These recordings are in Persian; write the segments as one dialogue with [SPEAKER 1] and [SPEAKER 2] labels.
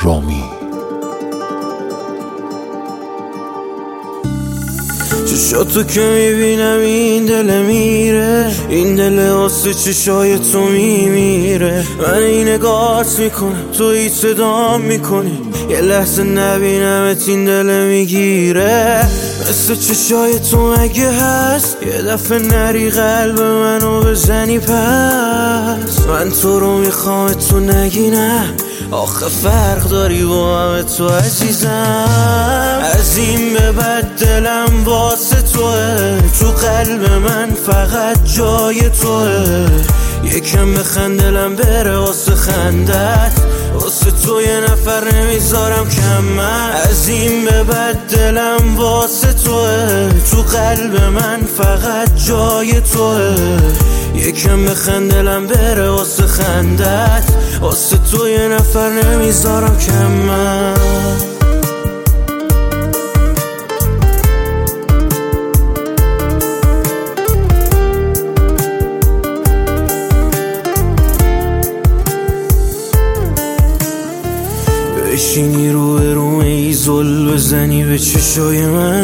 [SPEAKER 1] رامی.
[SPEAKER 2] چشاتو که میبینم این دل میره، این دل واسه چشای تو میمیره. من این نگاهت میکنم تو هیچ صدام میکنی، یه لحظه نبینمت این دل میگیره. مثل چشای تو اگه هست یه دفعه نری قلب منو بزنی پس. من تو رو میخوام تو نگی نه، آخه فرق داری با همه تو عزیزم. از این به بعد دلم واسه توه، تو قلب من فقط جای توه. یکم بخند دلم بره واسه خندت، واسه تو یه نفر نمیذارم کم من. از این به بعد دلم واسه توه، تو قلب من فقط جای توه. یکم بخند دلم بره واسه خندت، واسه تو یه نفر نمیذارم کم من. بشینی رو ایزول بزنی به چشای من،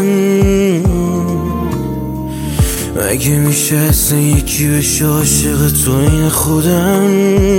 [SPEAKER 2] مگه میشه اصلا یکی بشه عاشق تو این خودم؟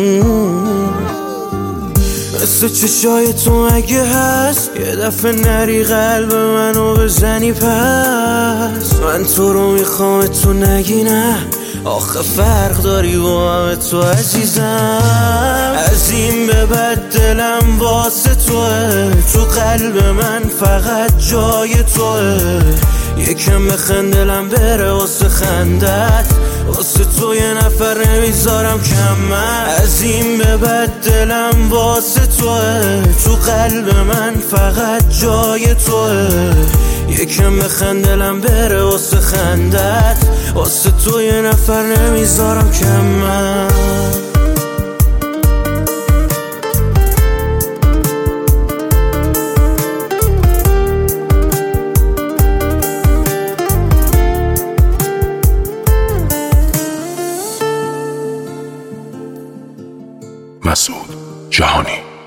[SPEAKER 2] مثل چشای تو اگه هست یه دفعه نری قلب منو بزنی پس. من تو رو میخوام تو نگی نه، آخه فرق داری با همه تو عزیزم. از این به بعد دلم واسه توه، تو قلب من فقط جای توه. یکم بخند دلم بره واسه خندت، واسه تو یه نفر نمیذارم کم من. از این به بعد دلم واسه توه، تو قلب من فقط جای توه. یکم بخند دلم بره واسه خندت، واسه تو یه نفر نمیذارم کم من.
[SPEAKER 1] مسعود جهانی.